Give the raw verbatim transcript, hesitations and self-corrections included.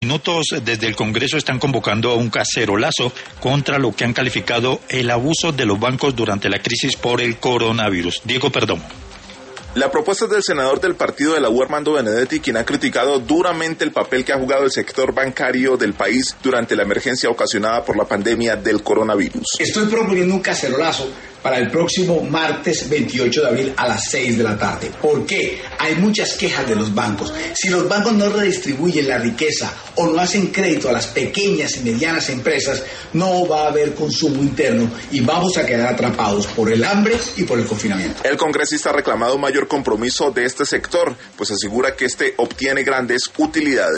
Minutos desde el Congreso están convocando a un cacerolazo contra lo que han calificado el abuso de los bancos durante la crisis por el coronavirus. Diego Perdomo. La propuesta es del senador del partido de la U, Armando Benedetti, quien ha criticado duramente el papel que ha jugado el sector bancario del país durante la emergencia ocasionada por la pandemia del coronavirus. Estoy proponiendo un cacerolazo para el próximo martes veintiocho de abril a las seis de la tarde. ¿Por qué? Hay muchas quejas de los bancos. Si los bancos no redistribuyen la riqueza o no hacen crédito a las pequeñas y medianas empresas, no va a haber consumo interno y vamos a quedar atrapados por el hambre y por el confinamiento. El congresista ha reclamado mayor compromiso de este sector, pues asegura que este obtiene grandes utilidades.